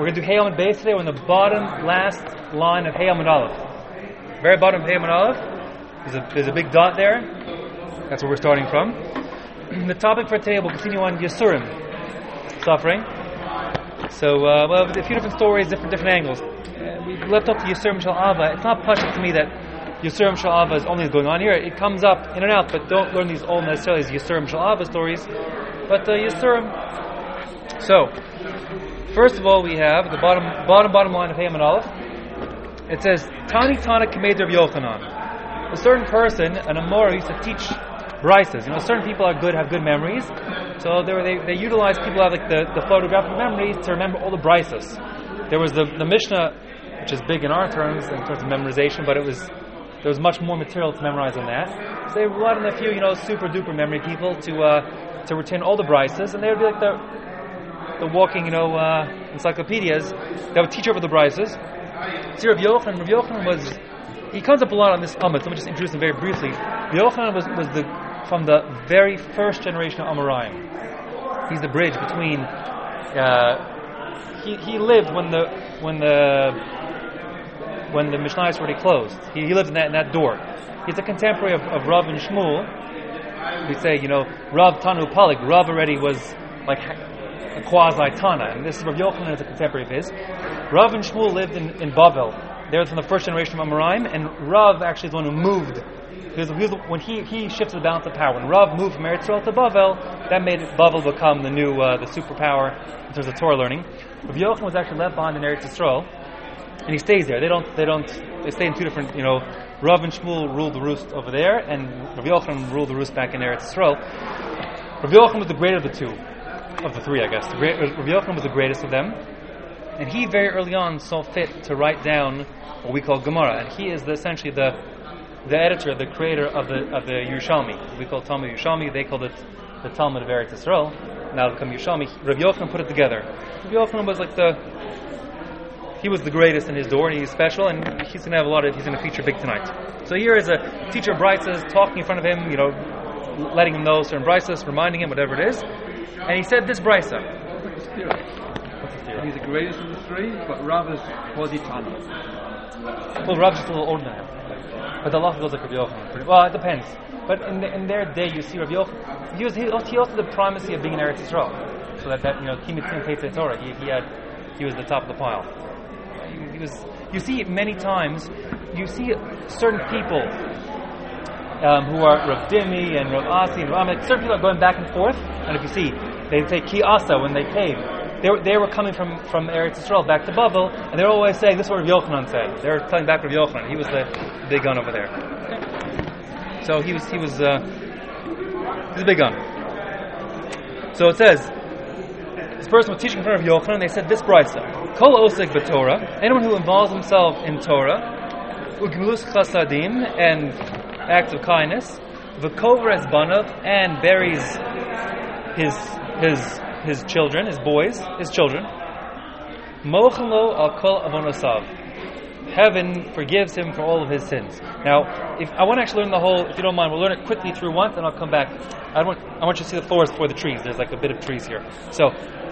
We're going to do Hey Amud Beis today. We're in the bottom last line of Hey Amud Aleph. Very bottom of Hey Amud Aleph. There's a big dot there. That's where we're starting from. The topic for today will continue on Yisurim, suffering. So, well, a few different stories, different angles. We left off the Yisurim Shel Ava. It's not pushing to me that Yisurim Shel Ava is only going on here. It comes up in and out, but don't learn these all necessarily as Yisurim Shel Ava stories. But Yisurim. So, first of all, we have the bottom line of Hey Amud Aleph. It says, Tani Tana Kamed Rav Yochanan. A certain person, an Amora, used to teach brises. Certain people have good memories. So they utilize people who have the photographic memories to remember all the brises. There was the Mishnah, which is big in our terms in terms of memorization, but there was much more material to memorize than that. So they relied on a few, super duper memory people to retain all the brises, and they would be like the walking, encyclopedias that would teach over the brises. See, Rav Yochanan he comes up a lot on this Amud. Let me just introduce him very briefly. Rav Yochanan was from the very first generation of Amoraim. He's the bridge between. He lived when the Mishnayos already closed. He lived in that door. He's a contemporary of Rav and Shmuel. We'd say, Rav Tanu Palik. Rav already was like a quasi-Tana, and this is Rav Yochanan is a contemporary of his. Rav and Shmuel lived in Bavel. They were from the first generation of Amoraim, and Rav actually is the one who moved. When he shifted the balance of power. When Rav moved from Eretz Yisrael to Bavel, that made Bavel become the new the superpower in terms of Torah learning. Rav Yochanan was actually left behind in Eretz Yisrael, and he stays there. They stay in two different. Rav and Shmuel ruled the roost over there, and Rav Yochanan ruled the roost back in Eretz Yisrael. Rav Yochanan was the greater of the two. Of the three, I guess. Rav Yochanan was the greatest of them, and he very early on saw fit to write down what we call Gemara, and he is essentially the editor, the creator of the Yerushalmi. We call Talmud Yerushalmi. They called it the Talmud of Eretz Yisrael. Now it become Yerushalmi. Rav Yochanan put it together. Rav Yochanan was he was the greatest in his door, and he's special, and he's going to have he's going to feature big tonight. So here is a teacher of Brises talking in front of him, letting him know certain Brises, reminding him whatever it is. And he said this brisa. What's the theory? He's the greatest of the three, but Rav is Quasi-Tana. Well, Rav's just a little older than him. But the law goes like Rav Yochanan. Well, it depends. But in their day, you see Rav Yochanan. He also the primacy of being in Eretz Yisrael. So that Kimitzim Peitzei Torah. He was the top of the pile. He was. You see many times. You see certain people who are Rav Dimi and Rav Asi and Rav Amek. Certain people are going back and forth. And if you see, they say Ki Asa when they came. They were coming from Eretz Yisrael back to Bavel, and they were always saying, this is what Rav Yochanan said. They were telling back Rav Yochanan. He was the big gun over there. So he was a big gun. So it says, this person was teaching in front of Yochanan, and they said this brisa, Kol Osek b'Torah, anyone who involves himself in Torah, Ugmilus Chasadim, and acts of kindness, V'kover es banav, and buries his children, his children. Mochen lo al kol avonosav. Heaven forgives him for all of his sins. Now, if I want to actually learn the whole, if you don't mind, we'll learn it quickly through once, and I'll come back. I want you to see the forest before the trees. There's like a bit of trees here. So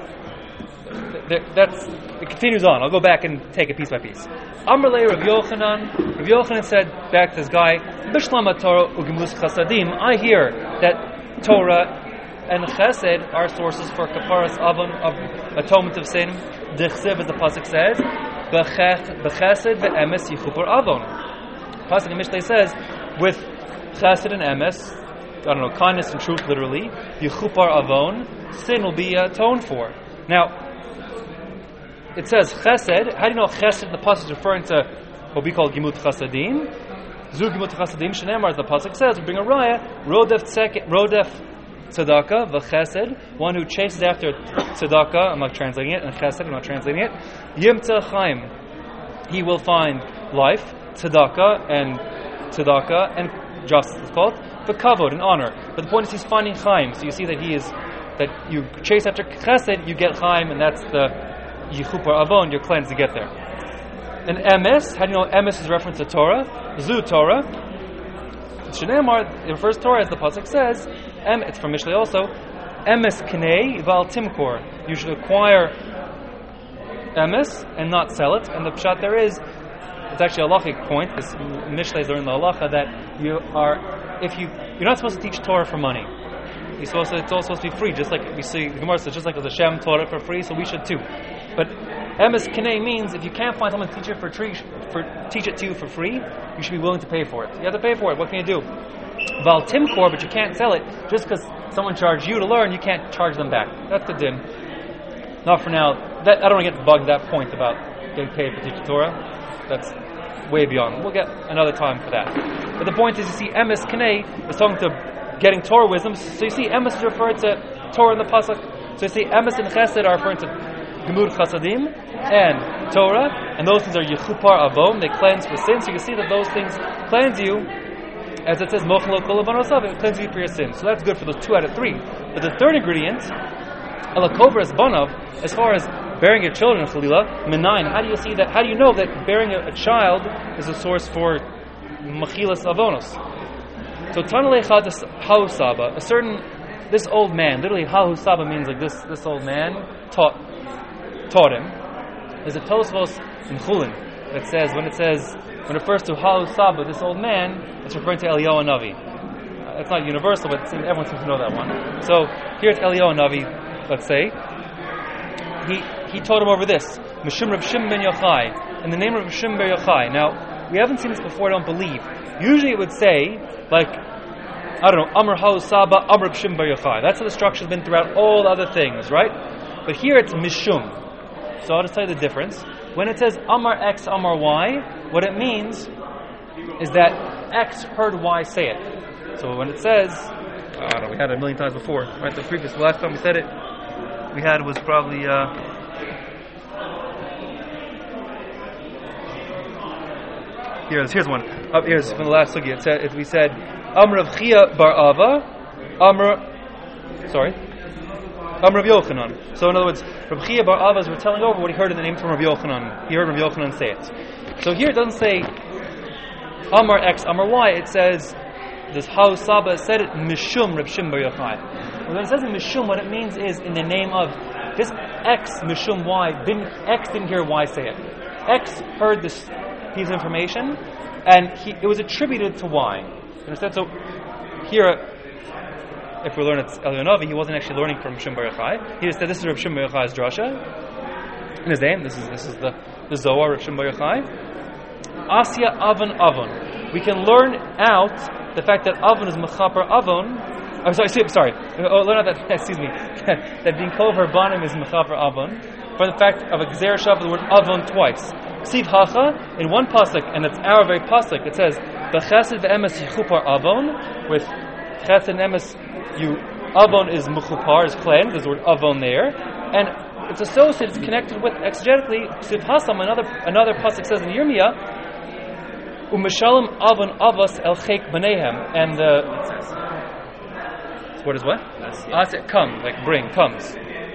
it continues on. I'll go back and take it piece by piece. Amrlei Rav Yochanan. Rav Yochanan said back to this guy, Bishlam Torah ugimlus chasadim. I hear that Torah and Chesed are sources for kaparas avon, of atonement of sin. Dichsev, as the pasuk says, b'chesed ve'emes yichupar avon. Pasuk in Mishlei says, with Chesed and emes, kindness and truth, literally, yichupar avon, sin will be atoned for. Now, it says Chesed. How do you know Chesed in the pasuk is referring to what we call Gimut Chasadim? Zu Gimut Chasadim Shenemar, as the pasuk says, we bring a raya, Rodef Tzedakah, v'chesed, one who chases after tzedakah, I'm not translating it, and chesed, I'm not translating it, yimtza chaim, he will find life, tzedakah, and justice is called, v'kavod, and honor. But the point is he's finding chaim, so you see that that you chase after chesed, you get chaim, and that's the yichupar avon, you're cleansed to get there. And emes, how do you know emes is a reference to Torah? Zu Torah. Shenemar, it refers to Torah, as the pasuk says, it's from Mishlei also, emes knei val timkor. You should acquire emes and not sell it. And the pshat there is, it's actually a halachic point, because Mishlei is learning the halacha that you're not supposed to teach Torah for money. It's all supposed to be free, just like we see the Gemara says, just like as Hashem taught it for free, so we should too. But emes kinei means if you can't find someone to teach it teach it to you for free, you should be willing to pay for it. You have to pay for it. What can you do? Val timkor, but you can't sell it just because someone charged you to learn. You can't charge them back. That's the din. Not for now. I don't want to get bugged that point about getting paid for teaching Torah. That's way beyond. We'll get another time for that. But the point is, you see, emes kinei is talking to getting Torah wisdom. So you see, emes is referred to Torah in the pasuk. So you see, emes and chesed are referring to gemur chasadim and Torah, and those things are yechupar avon. They cleanse for sin. So you can see that those things cleanse you, as it says, mochel kol avanosav. It cleanses you for your sin. So that's good for those 2 out of 3. But the third ingredient, alakovras banav, as far as bearing your children, chalila, menayin. How do you see that? How do you know that bearing a child is a source for machilas avonos? So Tanalei Chadas Hausaba, this old man, literally Hausaba means like this old man taught him. There's a Tosfos in Chulin that says when it refers to Hausaba, this old man, it's referring to Eliyahu Navi. It's not universal, but everyone seems to know that one. So here it's Eliyahu Navi, let's say. He taught him over this, Mishum Reb Shimon ben Yochai, in the name of Reb Shimon ben Yochai. Now, we haven't seen this before, I don't believe. Usually it would say, like, I don't know, Amr Hausaba, Amr Reb Shimon ben Yochai. That's how the structure's been throughout all the other things, right? But here it's Mishum. So I'll just tell you the difference. When it says Amar X, Amar Y, what it means is that X heard Y say it. So when it says, I don't know, we had it a million times before, right? The last time we said it, we had was probably here's one. Here's from the last sugi. We said Amr Rav Chia bar Ava, Amr Rav Yochanan. So in other words, Rav Chia bar Ava is telling over what he heard in the name from Rav Yochanan. He heard Rav Yochanan say it. So here it doesn't say Amar X, Amar Y. It says this How Saba said it Mishum Rav Shimon bar Yochai. When it says in Mishum, what it means is in the name of this X Mishum Y. X didn't hear Y say it. X heard this piece of information, and it was attributed to Y. You understand? So here, if we learn it's Eliyahu Navi, he wasn't actually learning from Shimon bar Yochai. He just said this is Rav Shimon bar Yochai's drasha in his name. This is the Zohar of Shimon bar Yochai. Asya Avon. We can learn out the fact that Avon is Mechaper Avon. I'm sorry. Learn out that that being Kover Banim is Mechaper Avon. For the fact of a Gzer Shav, the word Avon twice. Siv Hacha, in one pasuk, and it's our very pasuk, it says, B'chesed v'emes yichupar Avon, with Chesed and Emes, Avon is Mechupar, is cleansed, there's the word Avon there, and it's associated, it's connected with, exegetically, Siv Hasam, another pasuk says in Yirmiyah, U'mishalom Avon Avos el Chek B'neihem, and the, what is what? Come, like bring, comes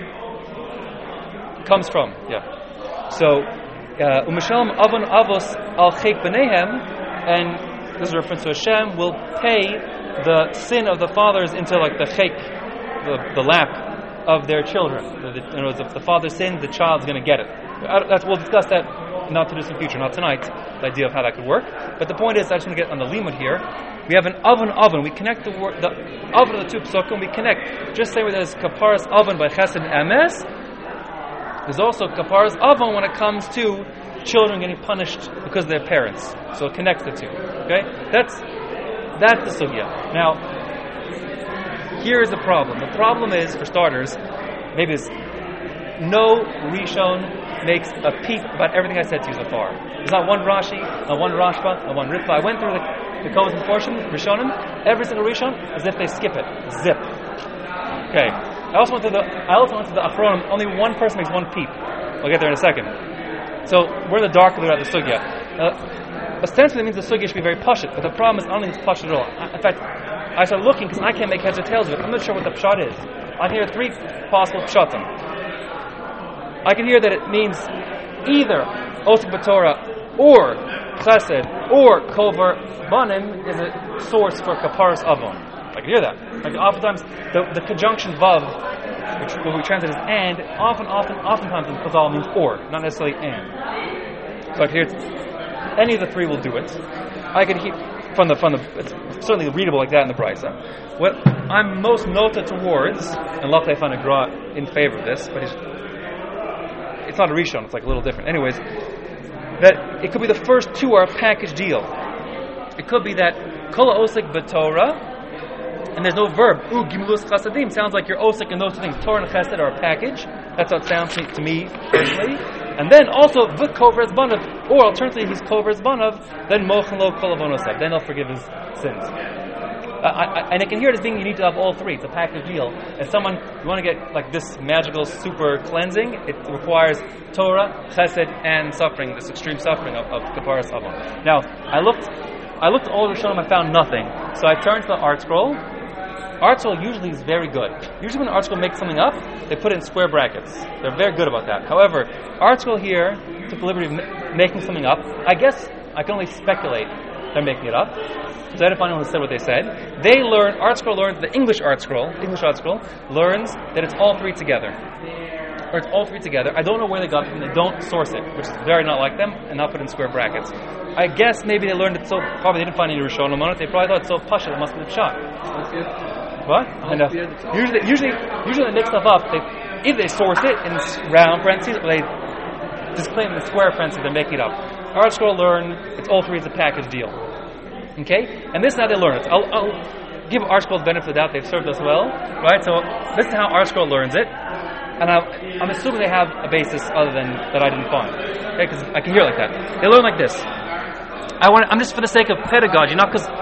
from, yeah. So, U'mishalom Avon Avos al Chek B'neihem, and this is a reference to Hashem, will pay the sin of the fathers into like the chek, the lap of their children. In other words, if the father sins, the child's going to get it. We'll discuss that not to distant future, not tonight, the idea of how that could work. But the point is, I just want to get on the limud here. We have an oven. We connect the oven of the two psukim. We connect, just say there's kaparas oven by chesed and emes. There's also kaparas oven when it comes to children getting punished because of their parents. So it connects the two. Okay? That's the sugya. Now, here is the problem. The problem is, for starters, maybe it's no Rishon makes a peep about everything I said to you so far. There's not one Rashi, not one Rashba, not one Ritva. I went through the Kohen portion, Rishonim, every single Rishon, as if they skip it. Zip. Okay. I also went to the Achronim, only one person makes one peep. I'll get there in a second. So, we're in the dark about the sugya. Ostensibly it means the sugya should be very pashut, but the problem is I don't think it's pashut at all. In fact, I started looking because I can't make heads or tails of it. I'm not sure what the pshat is. I can hear 3 possible pshatim. I can hear that it means either Osik B'Torah or Chesed or Kover Banim is a source for Kaparas Avon. I can hear that. Like oftentimes the conjunction Vav, what we translate as and, oftentimes in Chazal means or, not necessarily and. So I could hear any of the three will do it. I could hear from the it's certainly readable like that in the Brisa. What I'm most nota towards, and luckily I found a Gra in favor of this, but it's not a Rishon, it's like a little different. Anyways, that it could be the first two are a package deal. It could be that Kola Osik B'Torah, and there's no verb. Gimulus Chasadim sounds like you're Osik and those two things. Torah and Chesed are a package. That's how it sounds to me personally. And then also V'Kover Banav, or alternatively he's Kover Banav, then Mochan Lo Kol Avonosav, then he'll forgive his sins. And I can hear it as being you need to have all three. It's a package deal. As someone, you want to get like this magical super cleansing, it requires Torah, Chesed, and suffering, this extreme suffering of Kaparas Avon. Now, I looked at all the Rishonim, I found nothing. So I turned to the Art Scroll. Art Scroll usually is very good. Usually when Art Scroll makes something up, they put it in square brackets. They're very good about that. However, Art Scroll here took the liberty of making something up. I guess I can only speculate they're making it up. So I didn't find anyone who said what they said. Art Scroll learns, the English Art Scroll learns that it's all three together. Or it's all three together. I don't know where they got it from. They don't source it, which is very not like them, and not put it in square brackets. I guess maybe they learned it so, probably they didn't find any Rishonim on it, they probably thought it's so pashut, it must be the shot. What? Usually they make stuff up, either they source it in round parentheses, or they disclaim in the square parentheses, they're making it up. Art Scroll learn, it's all three is a package deal. Okay? And this is how they learn it. I'll give Art Scroll the benefit of the doubt, they've served us well, right? So this is how Art Scroll learns it. And I'm assuming they have a basis other than that I didn't find. Okay, because I can hear it like that. They learn like this. I'm just for the sake of pedagogy, not because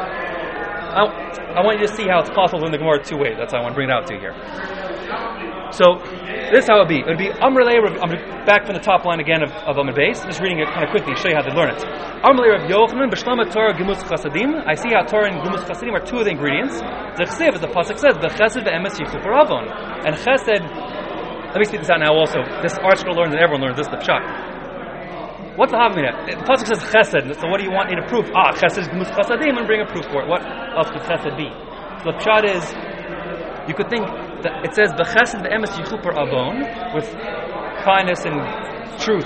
I want you to see how it's possible to learn the Gemara two ways. That's how I want to bring it out to you here. So this is how it would be. It would be Amrlei. I'm back from the top line again of Amud Beis. Just reading it kind of quickly, show you how they learn it. Amrlei Rav Yochanan b'Shlama Torah Gemus Chasadim. I see how Torah and Gemus Chasadim are two of the ingredients. The Chesiv, as the pasuk says, the Chesed ve'emes yichu Avon. And Chesed. Let me speak this out now also. This Art Scroll learns and everyone learns this, the Pshat. What's the Havamina? The Pasuk says Chesed, so what do you want me to prove? Chesed is Gemus Chasadim, and bring a proof for it. What else could Chesed be? So the Pshat is, you could think that it says V'chesed ve'emes yichu Avon, with kindness and truth.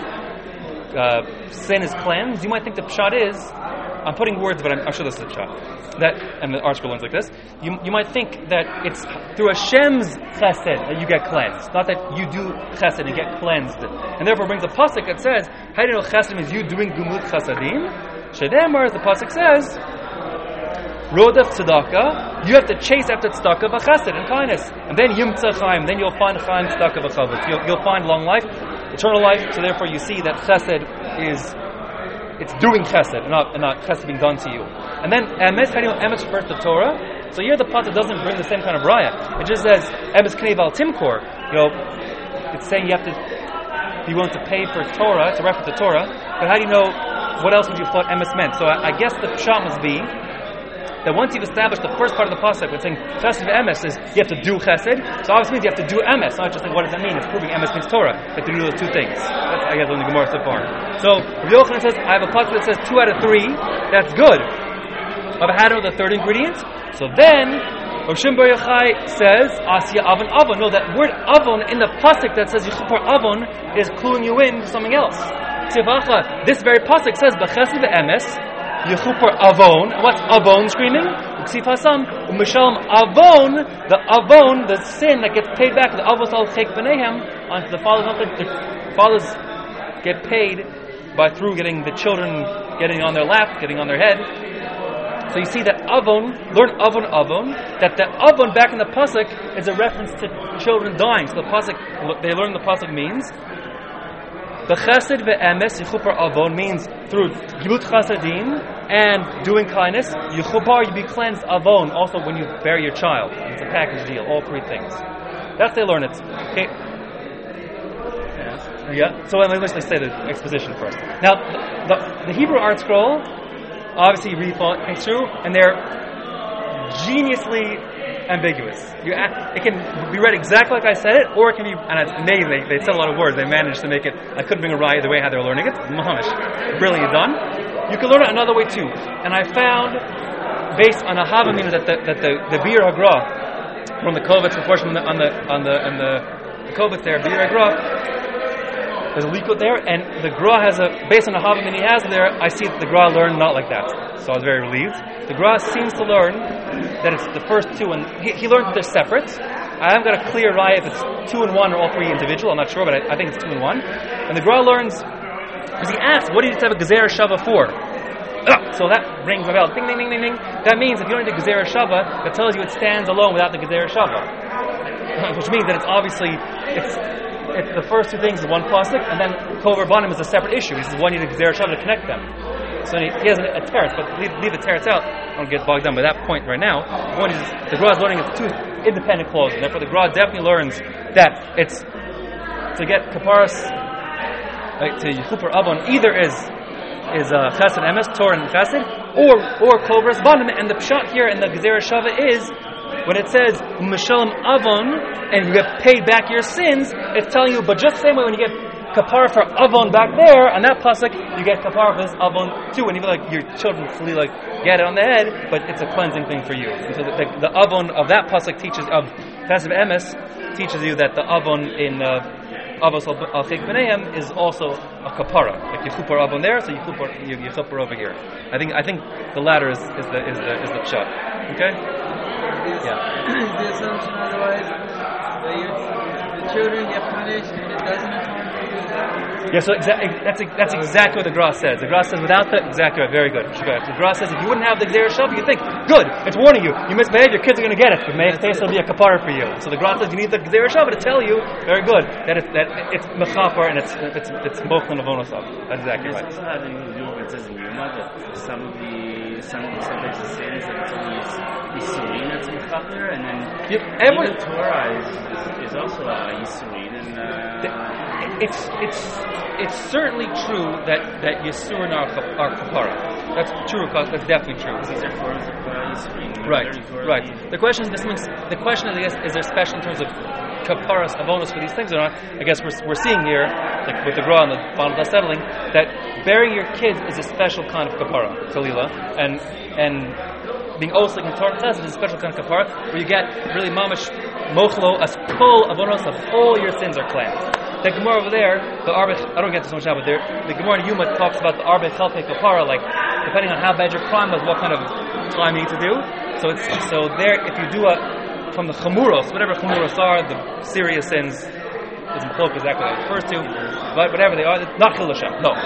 Sin is cleansed. You might think the Pshat is, I'm putting words, but I'm sure this is the Pshat. And the Art Scroll learns like this. You might think that it's through Hashem's chesed that you get cleansed, not that you do chesed and get cleansed. And therefore brings a pasuk that says, how do you know chesed means you doing gumut chasadim? Shedemar, as the pasuk says, rodef tzedakah, you have to chase after tzedakah v'chesed and kindness. And then yimtza chaim, then you'll find chaim tzedakah v'chavos. You'll find long life, eternal life. So therefore you see that chesed it's doing chesed, and not chesed being done to you. And then emes, how do you know emes refers to Torah? So here the pasuk doesn't bring the same kind of raya. It just says emes k'nei val timkor. It's saying you have to be willing to pay for Torah. It's a reference to Torah. But how do you know what else would you thought emes meant? So I guess the pshat must be that once you've established the first part of the pasuk, it's saying chesed ve'emes is you have to do chesed. So obviously means you have to do emes. Not just like what does that mean? It's proving emes means Torah. You have to do those two things. That's I guess on the Gemara so far. So Rav Yochanan says I have a pasuk that says 2 out of 3. That's good. But how do the third ingredient? So then Rav Shimon Bar Yochai says Asya Avon Avon. No, that word Avon in the pasuk that says Yichupar Avon is cluing you in to something else. Tivacha. This very pasuk says B'chesed ve'emes Yichupar Avon. What's Avon screaming? Ksif Hasam U'mishalom Avon. The Avon, the sin that gets paid back, the Avos al Chek B'neihem, onto the fathers. The fathers get paid through getting the children getting on their lap, getting on their head. So you see that Avon, learn Avon, that the Avon back in the pasuk is a reference to children dying. So the pasuk, they learn the pasuk means the chesed ve'emes yichupar Avon means through gibut chasadim and doing kindness. Yichupar, you be cleansed Avon also when you bury your child. It's a package deal, all three things. That's they learn it. Okay. Yeah. So let's say the exposition first. Now the Hebrew Art Scroll. Obviously, you read things through, and they're geniusly ambiguous. It can be read exactly like I said it, or it can be, and it's amazing, they said a lot of words, they managed to make it, I couldn't bring a raya the way how they're learning it, mahamish, brilliantly done. You can learn it another way too, and I found, based on a Havamina, that the Bir Hagra, from the Kovetz, on the the Kovitz there, B'Yirei Gra, there's a Likut there, and the Gra has based on the Havamim he has there, I see that the Gra learned not like that. So I was very relieved. The Gra seems to learn that it's the first two, and he learned that they're separate. I haven't got a clear raya if it's 2 and 1 or all three individual, I'm not sure, but I think it's 2 and 1. And the Gra learns, because he asks, what do you have a Gezer Shava for? So that rings a bell. Ding, ding, ding, ding, ding. That means if you don't need the Gezer Shava, that tells you it stands alone without the Gezer Shava. Which means that it's obviously, it's the first two things, the one pasuk, and then Kover Banim is a separate issue. He says, one need a Gezer Shava to connect them. So he has a teretz, but leave the teretz out. I don't get bogged down by that point right now. One is, the Gra is learning it's two independent clauses. Therefore, the Gra definitely learns that it's to get kaparas, to Yichupar Avon, either is Chesed Emes, Torah and Chesed, or Kovras Banim. And the pshat here in the Gezer Shava is when it says Mishalim Avon and you get paid back your sins, it's telling you, but just the same way when you get kapara for Avon back there, on that pasuk, you get kapara for this Avon too. And even like your children really get it on the head, but it's a cleansing thing for you. And so the Avon of that pasuk teaches, of Chesed Emes, teaches you that the Avon in Avos al Chek B'neihem is also a kapara. Like you chupar Avon there, so you chupar over here. I think the latter is the pshat. Okay? Yeah. The assumption otherwise the children get punished and it doesn't harm to do that. Yeah, so that's exactly what the Gra says. The Gra says without the, exactly right, very good. The Gra says if you wouldn't have the Gezer Shava, you think, good, it's warning you. You misbehave, your kids are going to get it. But may it will be a kapara for you. So the Gra says you need the Gezer Shava to tell you, very good, that it's mechaper and it's mochlin of onosav. That's exactly right. Also having to do with it says in Yuma that sometimes the sins that it's always Yisurin that's mechaper, and then even Torah is also a Yisurin, and it's certainly true that Yisurin are kapara. That's true. That's definitely true. these are forms of Yisurin. Right. The question is, is there special in terms of kaparas avonos for these things or not? I guess we're seeing here, like with the Gra and the Bal settling, that burying your kids is a special kind of kapara, kalila, and being oslik and Torah test is a special kind of kapara where you get really mamash mochlo as kol avonos of all your sins are cleansed. The Gemara over there, the Arbech, I don't get this so much now, but the Gemara in Yuma talks about the Arbech Chelpei Kapara, like depending on how bad your crime was, what kind of time you need to do. So there, if you do from the Chamuros, whatever Chamuros are, the serious sins, doesn't cloak exactly what it refers to, but whatever they are, not Chil Hashem, no.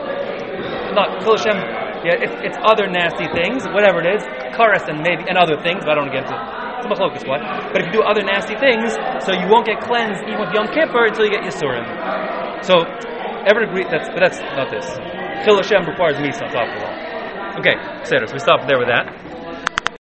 Not Chil Hashem, yeah, it's other nasty things, whatever it is, Karas and other things, but I don't get into it's a machlokas what. But if you do other nasty things, so you won't get cleansed even with Yom Kippur until you get Yisurim. So, everyone agree, but that's not this. Chil Hashem requires Misa on top of the law. Okay, so we stop there with that.